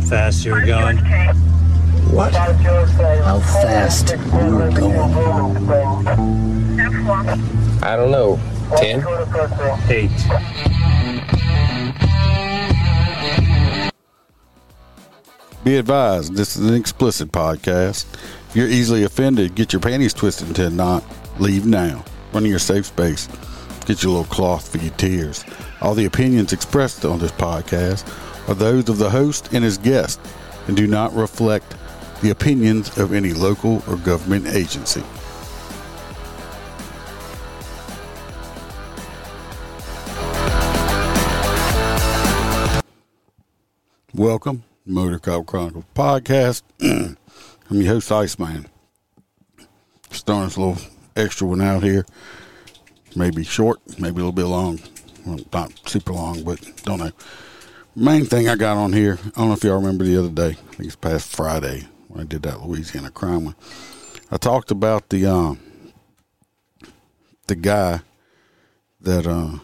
fast you were going? What? How fast you were going? I don't know. 10? 8. Be advised, this is an explicit podcast. If you're easily offended, get your panties twisted into a knot. Leave now. Run in your safe space. Get your little cloth for your tears. All the opinions expressed on this podcast are those of the host and his guest and do not reflect the opinions of any local or government agency. Welcome, Motor Cop Chronicles podcast. I'm your host, Iceman. Starting this little extra one out here. Maybe short, maybe a little bit long. Well, not super long, but don't know. Main thing I got on here, I don't know if y'all remember the other day, I think it's past Friday when I did that Louisiana crime one. I talked about the guy that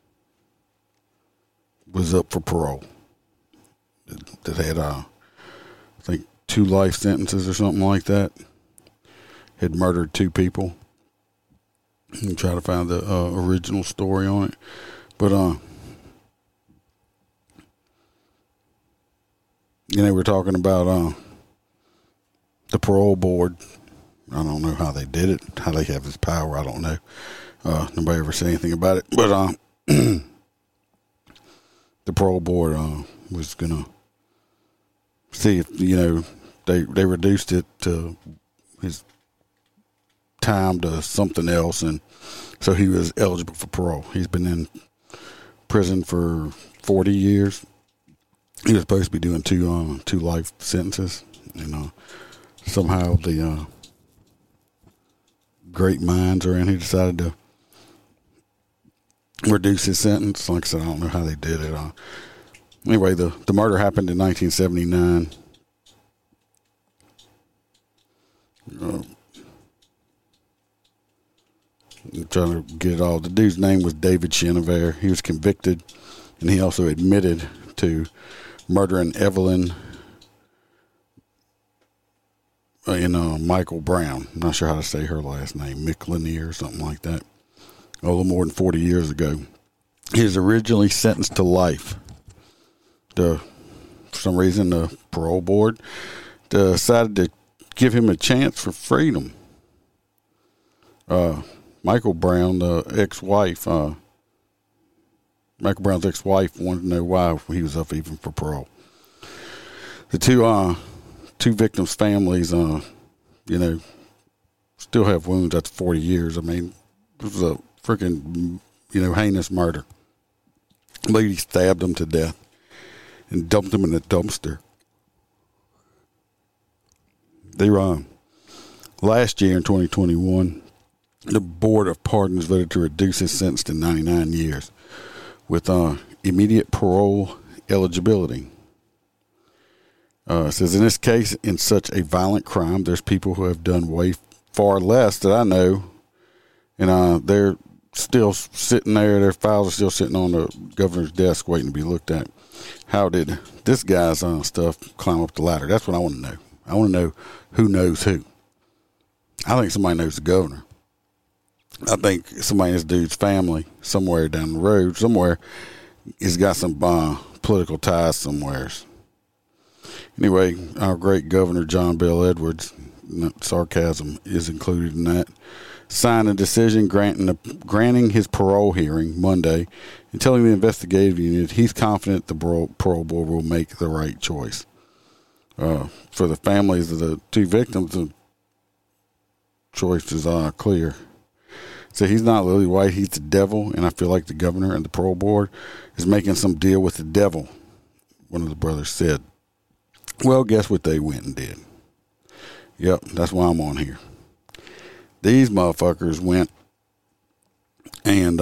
was up for parole. That had, I think, 2 life sentences or something like that. Had murdered 2 people. And try to find the original story on it. But, we're talking about the parole board. I don't know how they did it, how they have this power. I don't know. Nobody ever said anything about it. But the parole board was going to see if, they reduced it to his time to something else, and so he was eligible for parole. He's been in prison for 40 years. He was supposed to be doing 2 life sentences, and somehow the great minds around here decided to reduce his sentence. Like I said, I don't know how they did it. Anyway, the murder happened in 1979. I'm trying to get it all. The dude's name was David Chenevert. He was convicted, and he also admitted to murdering Evelyn Michael Brown. I'm not sure how to say her last name, McLanier or something like that. A little more than 40 years ago. He was originally sentenced to life. For some reason, the parole board decided to give him a chance for freedom. Michael Brown, the ex-wife, Michael Brown's ex-wife wanted to know why he was up even for parole. The two victims' families, still have wounds after 40 years. I mean, it was a freaking, heinous murder. The lady stabbed him to death and dumped him in a dumpster. They last year in 2021, the Board of Pardons voted to reduce his sentence to 99 years with immediate parole eligibility. It says, in this case, in such a violent crime, there's people who have done way far less that I know, and they're still sitting there. Their files are still sitting on the governor's desk waiting to be looked at. How did this guy's stuff climb up the ladder? That's what I want to know. I want to know who knows who. I think somebody knows the governor. I think somebody in this dude's family, somewhere down the road, somewhere, has got some political ties somewhere. Anyway, our great Governor John Bel Edwards, sarcasm is included in that, signed a decision granting his parole hearing Monday and telling the investigative unit he's confident the parole board will make the right choice. For the families of the 2 victims, the choice is clear. So he's not Lily White, he's the devil, and I feel like the governor and the parole board is making some deal with the devil, one of the brothers said. Well, guess what they went and did? Yep, that's why I'm on here. These motherfuckers went and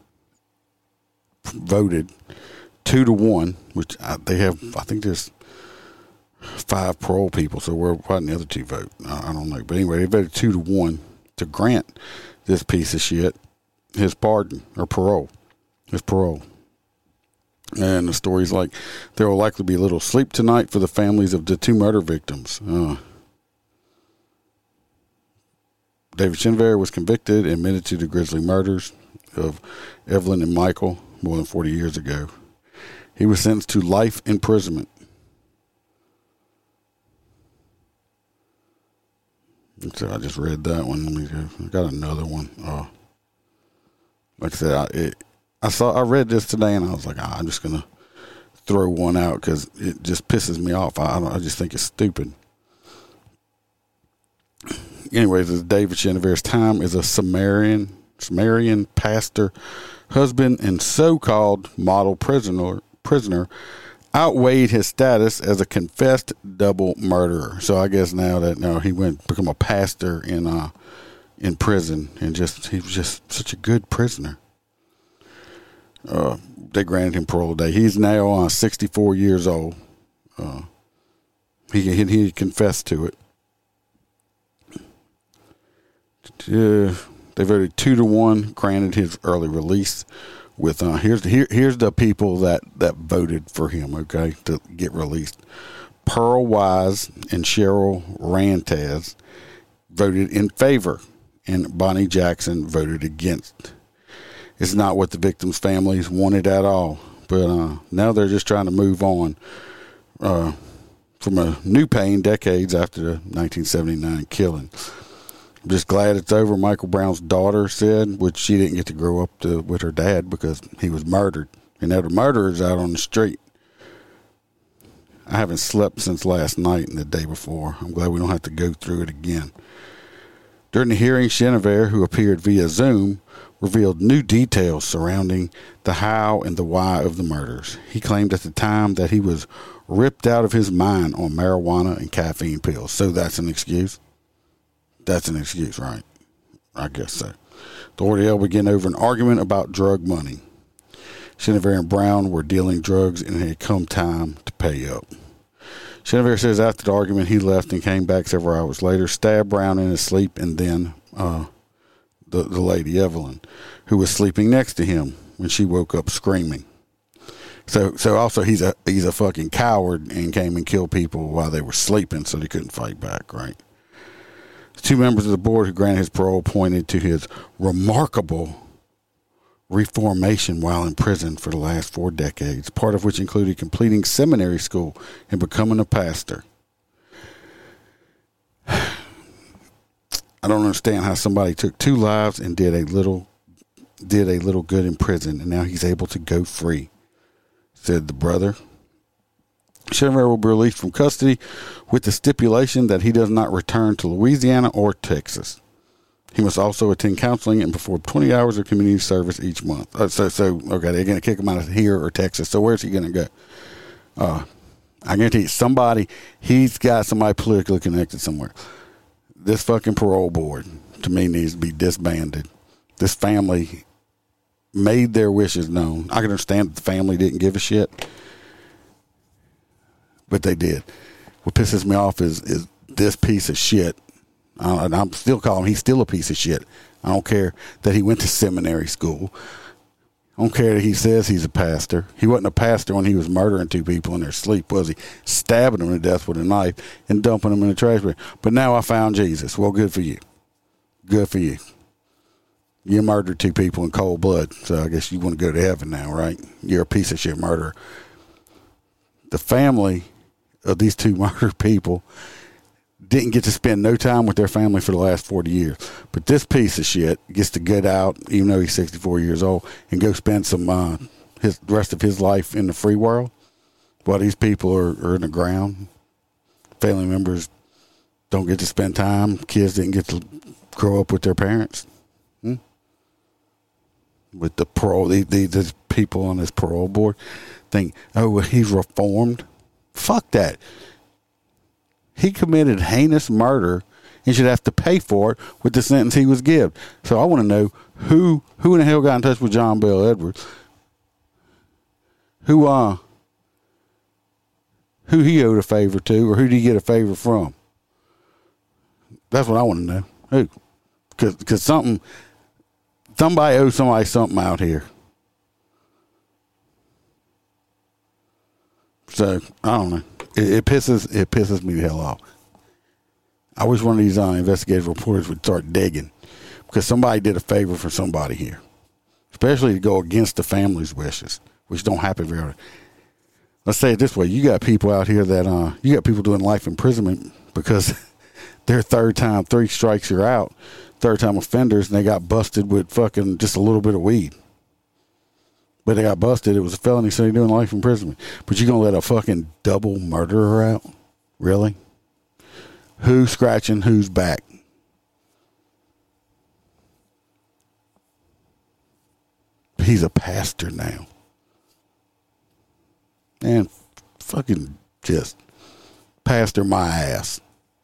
voted 2-1, which they have, I think there's 5 parole people, so why didn't the other 2 vote? I don't know. But anyway, they voted 2-1 to grant this piece of shit his pardon or parole. His parole. And the story's like, there will likely be little sleep tonight for the families of the 2 murder victims. David Chenevert was convicted and admitted to the grisly murders of Evelyn and Michael more than 40 years ago. He was sentenced to life imprisonment. So I just read that one. Let me go. I got another one. Like I said, I read this today and I was like, I'm just gonna throw one out because it just pisses me off. I just think it's stupid. Anyways, it's David Chenevert's time as a Sumerian pastor, husband, and so-called model prisoner outweighed his status as a confessed double murderer. So I guess now he went to become a pastor in prison, and he was just such a good prisoner. They granted him parole today. He's now 64 years old. He confessed to it. They voted 2-1, granted his early release. With here's the people that voted for him, okay, to get released. Pearl Wise and Cheryl Rantaz voted in favor, and Bonnie Jackson voted against. It's not what the victims' families wanted at all, but now they're just trying to move on from a new pain decades after the 1979 killing. I'm just glad it's over, Michael Brown's daughter said, which she didn't get to grow up with her dad because he was murdered. And now the murderer's out on the street. I haven't slept since last night and the day before. I'm glad we don't have to go through it again. During the hearing, Chenevert, who appeared via Zoom, revealed new details surrounding the how and the why of the murders. He claimed at the time that he was ripped out of his mind on marijuana and caffeine pills. So that's an excuse? That's an excuse, right? I guess so. The ordeal began over an argument about drug money. Chenevert and Brown were dealing drugs and it had come time to pay up. Chenevert says after the argument, he left and came back several hours later, stabbed Brown in his sleep, and then the lady, Evelyn, who was sleeping next to him when she woke up screaming. So also he's a fucking coward and came and killed people while they were sleeping so they couldn't fight back, right? The 2 members of the board who granted his parole pointed to his remarkable reformation while in prison for the last 4 decades, part of which included completing seminary school and becoming a pastor. I don't understand how somebody took 2 lives and did a little good in prison, and now he's able to go free, said the brother. Chenevert will be released from custody with the stipulation that he does not return to Louisiana or Texas. He must also attend counseling and perform 20 hours of community service each month. Okay, they're going to kick him out of here or Texas. So where's he going to go? I guarantee you, he's got somebody politically connected somewhere. This fucking parole board, to me, needs to be disbanded. This family made their wishes known. I can understand that the family didn't give a shit, but they did. What pisses me off is this piece of shit. And I'm still calling him, he's still a piece of shit. I don't care that he went to seminary school. I don't care that he says he's a pastor. He wasn't a pastor when he was murdering 2 people in their sleep, was he? Stabbing them to death with a knife and dumping them in the trash bin. But now I found Jesus. Well, good for you. Good for you. You murdered 2 people in cold blood, so I guess you want to go to heaven now, right? You're a piece of shit murderer. The family of these 2 murdered people didn't get to spend no time with their family for the last 40 years. But this piece of shit gets to get out, even though he's 64 years old, and go spend the rest of his life in the free world while these people are in the ground. Family members don't get to spend time. Kids didn't get to grow up with their parents. With the parole, these people on this parole board think, oh, he's reformed. Fuck that. He committed heinous murder and should have to pay for it with the sentence he was given. So I want to know who in the hell got in touch with John Bell Edwards? Who he owed a favor to, or who did he get a favor from? That's what I want to know. Who? Because somebody owes somebody something out here. So I don't know. It pisses me the hell off. I wish one of these investigative reporters would start digging, because somebody did a favor for somebody here, especially to go against the family's wishes, which don't happen very often. Let's say it this way: you got people out here that you got people doing life imprisonment because they're third time, 3 strikes you're out, third time offenders, and they got busted with fucking just a little bit of weed. But they got busted. It was a felony, so they're doing life imprisonment. But you gonna let a fucking double murderer out? Really? Who's scratching who's back? He's a pastor now. And fucking just pastor my ass.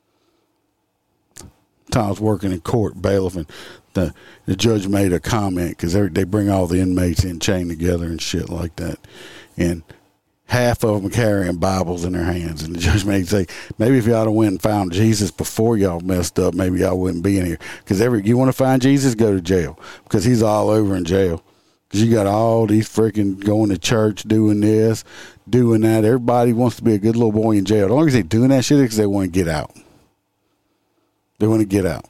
I was working in court, bailiff, and the judge made a comment because they bring all the inmates in chained together and shit like that. And half of them carrying Bibles in their hands. And the judge may say, maybe if y'all went and found Jesus before y'all messed up, maybe y'all wouldn't be in here. Because you want to find Jesus, go to jail. Because he's all over in jail. Because you got all these freaking going to church, doing this, doing that. Everybody wants to be a good little boy in jail. The only reason they're doing that shit is because they want to get out. They want to get out.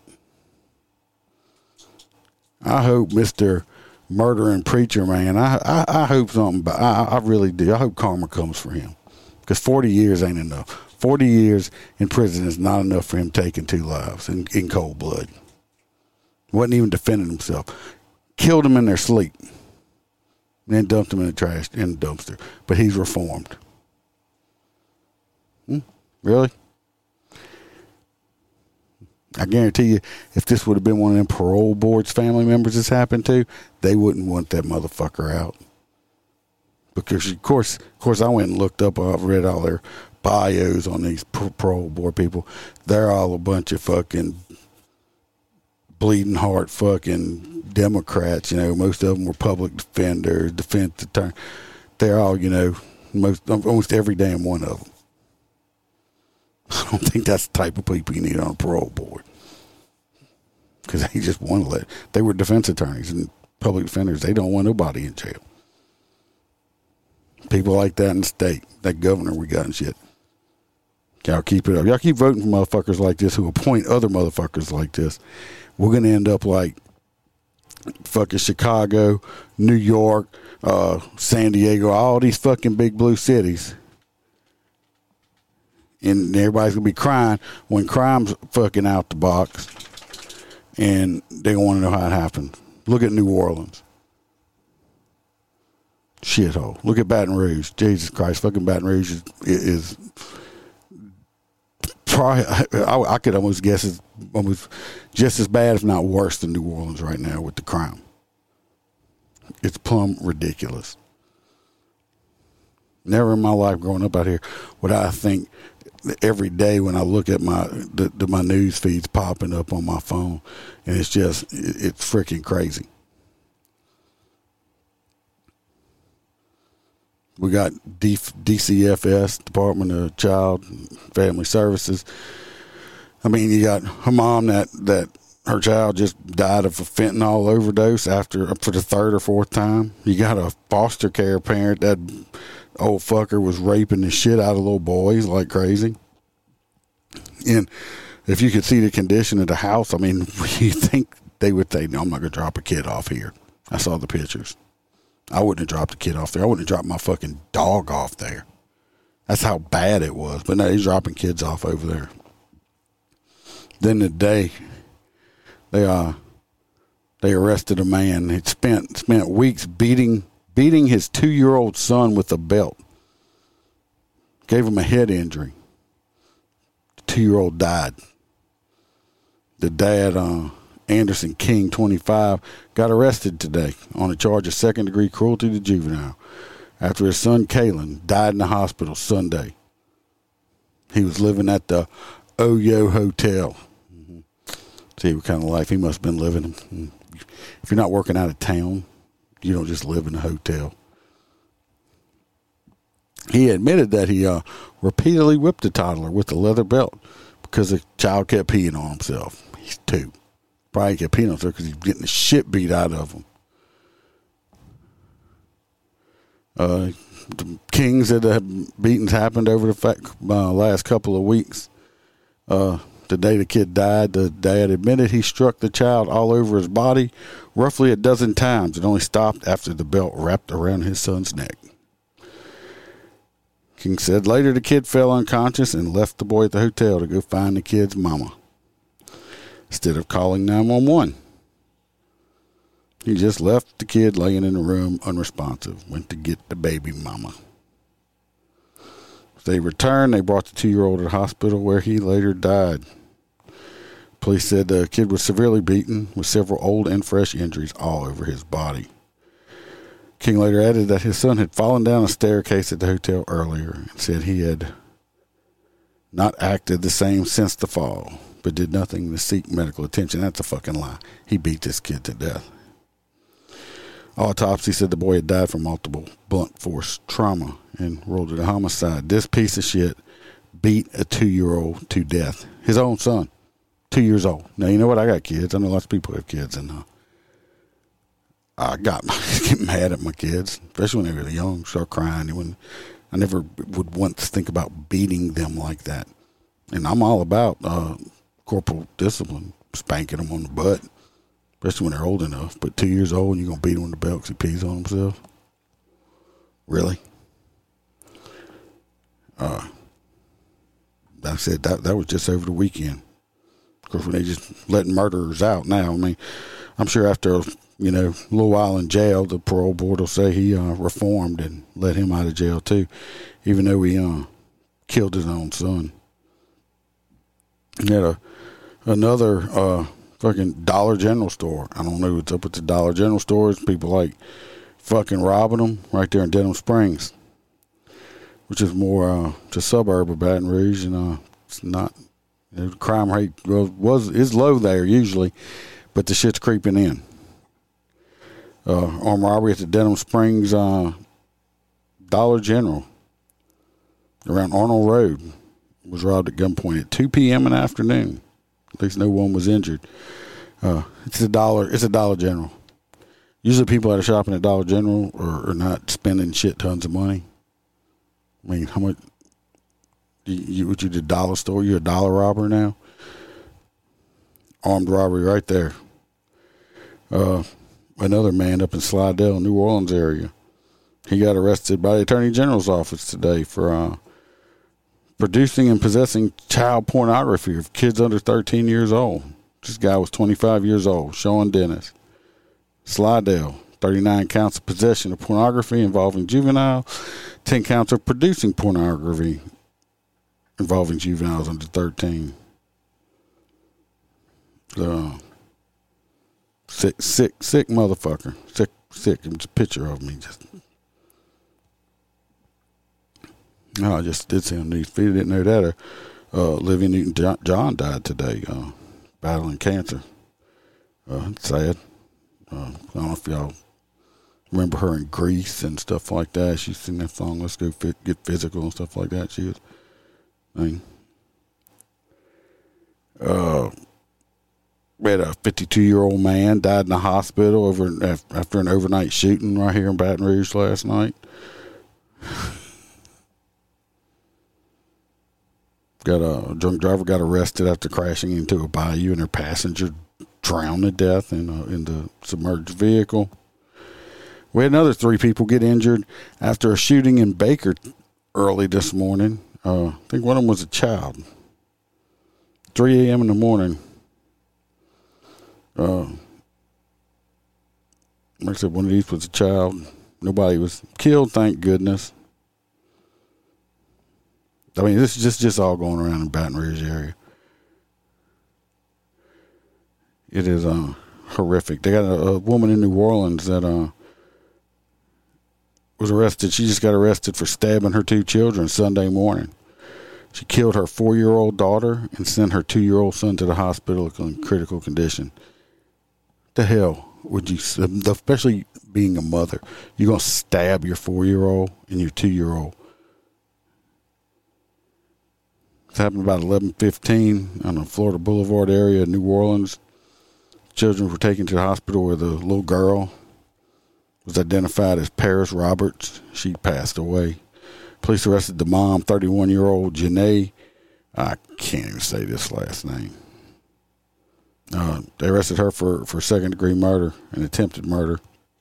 I hope Mr. Murdering Preacher Man, I hope something, I really do. I hope karma comes for him. Because 40 years ain't enough. 40 years in prison is not enough for him taking 2 lives in cold blood. Wasn't even defending himself. Killed them in their sleep. And then dumped them in the trash, in the dumpster. But he's reformed. Really? I guarantee you, if this would have been one of them parole board's family members this happened to, they wouldn't want that motherfucker out. Because, of course, I went and looked up, I've read all their bios on these parole board people. They're all a bunch of fucking bleeding heart fucking Democrats. You know, most of them were public defenders, defense attorneys. They're all, you know, almost every damn one of them. I don't think that's the type of people you need on a parole board. Because they just want to they were defense attorneys and public defenders. They don't want nobody in jail. People like that in the state, that governor we got and shit. Y'all keep it up. Y'all keep voting for motherfuckers like this who appoint other motherfuckers like this. We're going to end up like fucking Chicago, New York, San Diego, all these fucking big blue cities. And everybody's going to be crying when crime's fucking out the box. And they want to know how it happened. Look at New Orleans. Shithole. Look at Baton Rouge. Jesus Christ. Fucking Baton Rouge is probably, I could almost guess it's almost just as bad, if not worse, than New Orleans right now with the crime. It's plumb ridiculous. Never in my life growing up out here would I think every day when I look at my news feeds popping up on my phone, and it's freaking crazy. We got DCFS, Department of Child and Family Services. I mean, you got her mom that her child just died of a fentanyl overdose for the 3rd or 4th time. You got a foster care parent that old fucker was raping the shit out of little boys like crazy. And if you could see the condition of the house, I mean, you think they would say, no, I'm not going to drop a kid off here. I saw the pictures. I wouldn't have dropped a kid off there. I wouldn't have dropped my fucking dog off there. That's how bad it was. But no, he's dropping kids off over there. Then today, they arrested a man. He spent weeks beating his 2-year-old son with a belt. Gave him a head injury. The 2-year-old died. The dad, Anderson King, 25, got arrested today on a charge of 2nd-degree cruelty to juvenile after his son, Kalen, died in the hospital Sunday. He was living at the Oyo Hotel. See what kind of life he must have been living. If you're not working out of town, you don't just live in a hotel. He admitted that he repeatedly whipped a toddler with a leather belt because the child kept peeing on himself. He's 2. Probably kept peeing on himself because he's getting the shit beat out of him. the King said the beatings happened over the last couple of weeks. The day the kid died, the dad admitted he struck the child all over his body roughly a dozen times. It only stopped after the belt wrapped around his son's neck. King said later the kid fell unconscious and left the boy at the hotel to go find the kid's mama. Instead of calling 911, he just left the kid laying in the room unresponsive, went to get the baby mama. They returned. They brought the 2-year-old to the hospital where he later died. Police said the kid was severely beaten with several old and fresh injuries all over his body. King later added that his son had fallen down a staircase at the hotel earlier and said he had not acted the same since the fall, but did nothing to seek medical attention. That's a fucking lie. He beat this kid to death. Autopsy said the boy had died from multiple blunt force trauma and ruled it a homicide. This piece of shit beat a 2-year-old to death. His own son, 2 years old. Now, you know what? I got kids. I know lots of people have kids, and I get mad at my kids, especially when they were young, start crying. I never would once think about beating them like that. And I'm all about corporal discipline, spanking them on the butt, especially when they're old enough. But 2 years old, and you're going to beat him on the belt because he pees on himself? Really? I said that was just over the weekend. Of course, when they just letting murderers out now, I mean, I'm sure after, a little while in jail, the parole board will say he reformed and let him out of jail too, even though he killed his own son. He had another fucking Dollar General store. I don't know what's up with the Dollar General stores. People like fucking robbing them right there in Denham Springs, which is more the suburb of Baton Rouge, and it's not. The crime rate is low there usually, but the shit's creeping in. Armed robbery at the Denham Springs Dollar General around Arnold Road was robbed at gunpoint at 2 p.m. in the afternoon. At least no one was injured. It's a Dollar General. Usually people that are shopping at Dollar General are not spending shit tons of money. I mean, how much? You the dollar store? You're a dollar robber now? Armed robbery right there. Another man up in Slidell, New Orleans area. He got arrested by the Attorney General's office today for producing and possessing child pornography of kids under 13 years old. This guy was 25 years old, Sean Dennis. Slidell, 39 counts of possession of pornography involving juvenile, 10 counts of producing pornography involving juveniles under 13. Sick motherfucker. Sick. It's a picture of me. I just did see on news feed. Didn't know that. Olivia Newton-John died today, battling cancer. It's sad. I don't know if y'all remember her in Grease and stuff like that. She sang that song, Let's Go Get Physical and stuff like that. She was, we had a 52-year-old man died in the hospital after an overnight shooting right here in Baton Rouge last night. Got a drunk driver got arrested after crashing into a bayou, and their passenger drowned to death in the submerged vehicle. We had another 3 people get injured after a shooting in Baker early this morning. I think one of them was a child. 3 a.m. in the morning. Like I said, one of these was a child. Nobody was killed, thank goodness. I mean, this is just all going around in Baton Rouge area. It is horrific. They got a woman in New Orleans that was arrested. She just got arrested for stabbing her 2 children Sunday morning. She killed her 4-year-old daughter and sent her 2-year-old son to the hospital in critical condition. The hell would you, especially being a mother, you're going to stab your 4-year-old and your 2-year-old? It happened about 11:15 on the Florida Boulevard area in New Orleans. Children were taken to the hospital with a little girl was identified as Paris Roberts. She passed away. Police arrested the mom, 31-year-old Janae. I can't even say this last name. They arrested her for second-degree murder and attempted murder.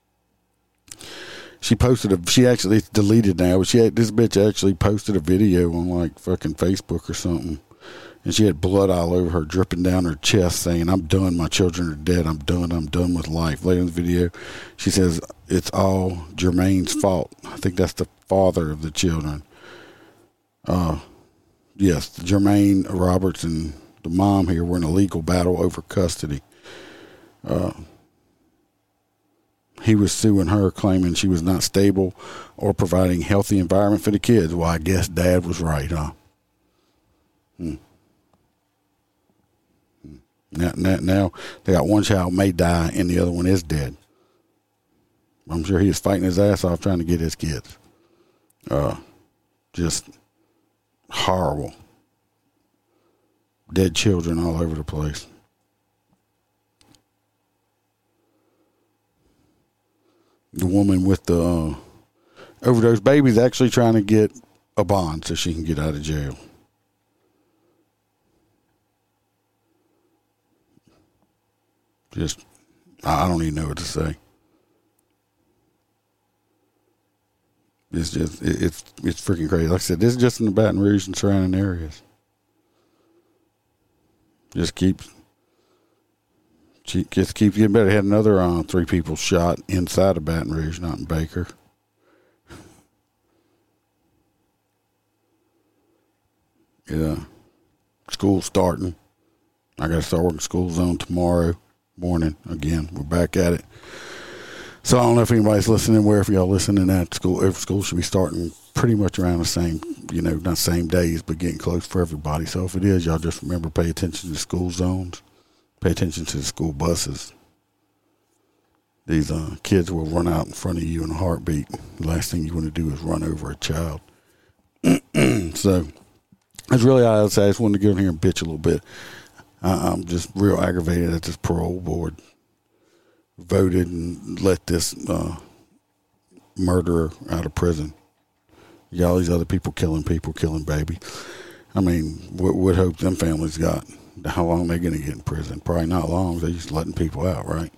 She posted she actually, it's deleted now, but this bitch actually posted a video on like fucking Facebook or something. And she had blood all over her, dripping down her chest, saying, "I'm done. My children are dead. I'm done with life." Later in the video, she says, "It's all Jermaine's fault." I think that's the father of the children. Yes, Jermaine Roberts and the mom here were in a legal battle over custody. He was suing her, claiming she was not stable or providing healthy environment for the kids. Well, I guess Dad was right, huh? Now they got one child may die and the other one is dead. I'm sure he was fighting his ass off trying to get his kids. Just horrible. Dead children all over the place. The woman with the overdose baby is actually trying to get a bond so she can get out of jail. Just, I don't even know what to say. It's just, it's freaking crazy. Like I said, this is just in the Baton Rouge and surrounding areas. Just keeps getting better. Had another 3 people shot inside of Baton Rouge, not in Baker. Yeah. School's starting. I got to start working school zone tomorrow morning. Again, we're back at it. So I don't know if anybody's listening, wherever y'all listening at school. Every school should be starting pretty much around the same, not same days, but getting close for everybody. So if it is, y'all just remember, pay attention to school zones. Pay attention to the school buses. These kids will run out in front of you in a heartbeat. The last thing you want to do is run over a child. So that's really all I would say. I just wanted to get in here and bitch a little bit. I'm just real aggravated that this parole board voted and let this murderer out of prison. You got all these other people, killing babies. I mean, what hope them families got? How long they going to get in prison? Probably not long. They're just letting people out, right?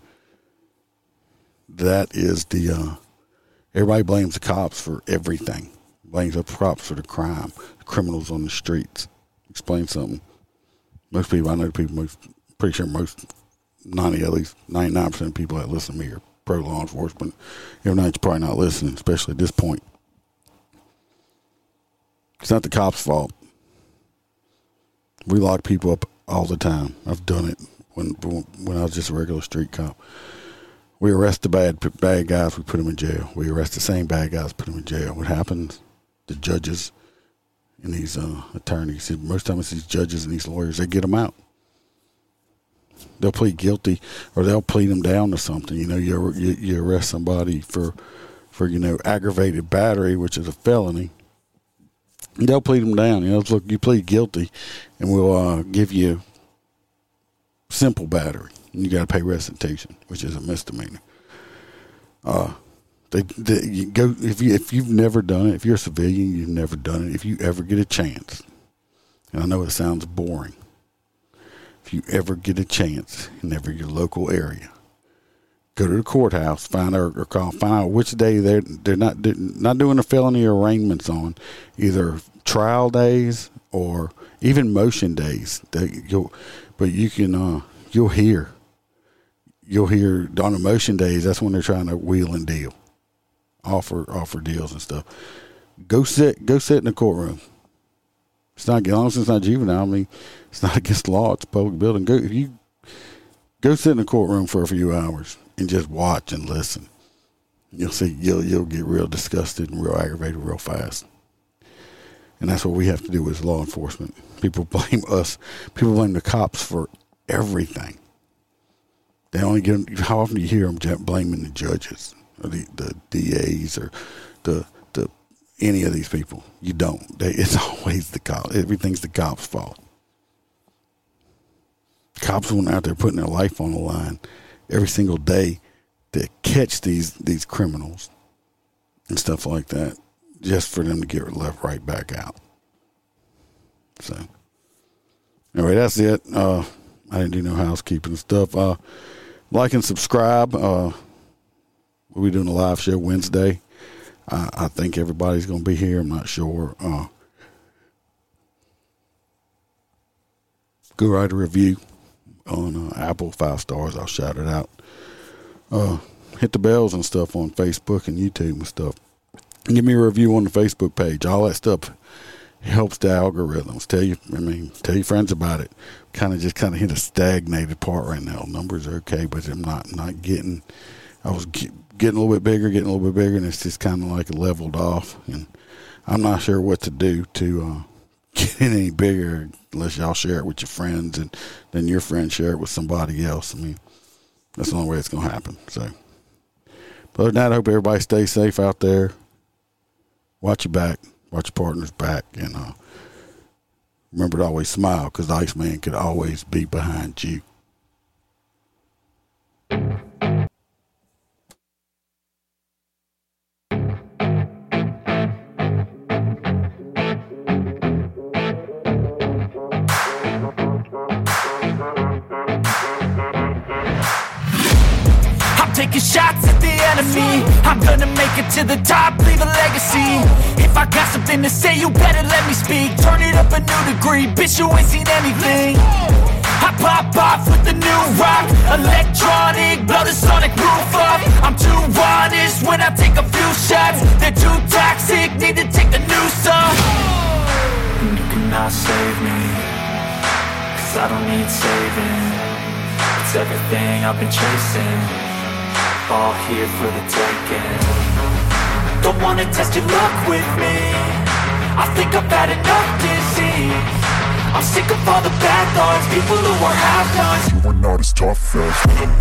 That is everybody blames the cops for everything. Blames the cops for the crime, the criminals on the streets. Explain something. Most people, I know people, pretty sure most, 90, at least 99% of people that listen to me are pro law enforcement. Every night you're probably not listening, especially at this point. It's not the cops' fault. We lock people up all the time. I've done it when I was just a regular street cop. We arrest the bad guys, we put them in jail. We arrest the same bad guys, put them in jail. What happens? The judges and these attorneys, most times these judges and these lawyers, they get them out. They'll plead guilty, or they'll plead them down to something. You arrest somebody for aggravated battery, which is a felony. And they'll plead them down. Look, you plead guilty, and we'll give you simple battery. And you got to pay restitution, which is a misdemeanor. You go if you've never done it. If you're a civilian, you've never done it. If you ever get a chance, and I know it sounds boring, if you ever get a chance in your local area, go to the courthouse, find out which day they're not doing the felony arraignments on, either trial days or even motion days. You'll hear on the motion days. That's when they're trying to wheel and deal, offer deals and stuff. Go sit in the courtroom. It's not, as long as it's not juvenile. I mean, it's not against the law. It's a public building. Go sit in the courtroom for a few hours and just watch and listen. You'll see, you'll get real disgusted and real aggravated real fast. And that's what we have to do as law enforcement. People blame us. People blame the cops for everything. They only how often do you hear them blaming the judges or the DAs or the any of these people? You don't. It's always the cops. Everything's the cops' fault. Cops went out there putting their life on the line every single day that catch these criminals and stuff like that, just for them to get left right back out. So anyway, that's it. I didn't do no housekeeping stuff. Like and subscribe. We'll be doing a live show Wednesday. I think everybody's going to be here. I'm not sure. Go write a review on Apple, 5 stars. I'll shout it out. Hit the bells and stuff on Facebook and YouTube and stuff. Give me a review on the Facebook page. All that stuff helps the algorithms. Tell your friends about it. Kind of hit a stagnated part right now. Numbers are okay, but I'm not getting. I was getting a little bit bigger, and it's just kind of like leveled off. And I'm not sure what to do to get it any bigger unless y'all share it with your friends, and then your friends share it with somebody else. I mean, that's the only way it's going to happen. So, but other than that, I hope everybody stays safe out there. Watch your back. Watch your partner's back. And remember to always smile, because the Iceman could always be behind you. Taking shots at the enemy. I'm gonna make it to the top, leave a legacy. If I got something to say, you better let me speak. Turn it up a new degree, bitch, you ain't seen anything. I pop off with the new rock, electronic, blow the sonic roof up. I'm too honest when I take a few shots. They're too toxic, need to take the noose off. And you cannot save me, 'cause I don't need saving. It's everything I've been chasing, all here for the taking. Don't wanna test your luck with me, I think I've had enough disease. I'm sick of all the bad thoughts, people who are half-nots. You are not as tough as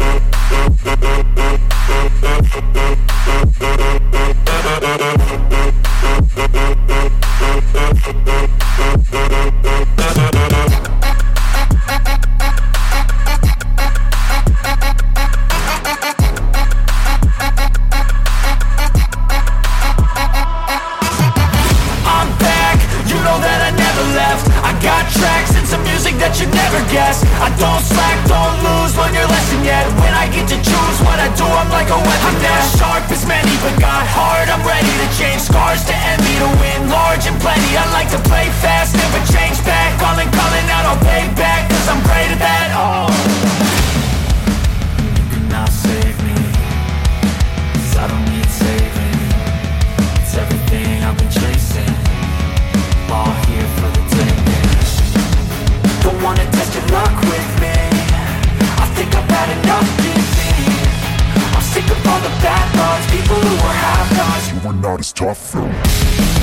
I don't slack, don't lose, learn your lesson yet. When I get to choose what I do, I'm like a weapon. I'm not sharp as many, but got hard. I'm ready to change scars to envy, to win large and plenty. I like to play fast, never change back. Calling out, I'll pay back, 'cause I'm great at that. Oh, you cannot save me, 'cause I don't need saving. It's everything I've been chasing, all here for the taking. Don't wanna test your luck with me, I think I've had enough disease. I'm sick of all the bad thoughts, people who are half-nots. you are not as tough as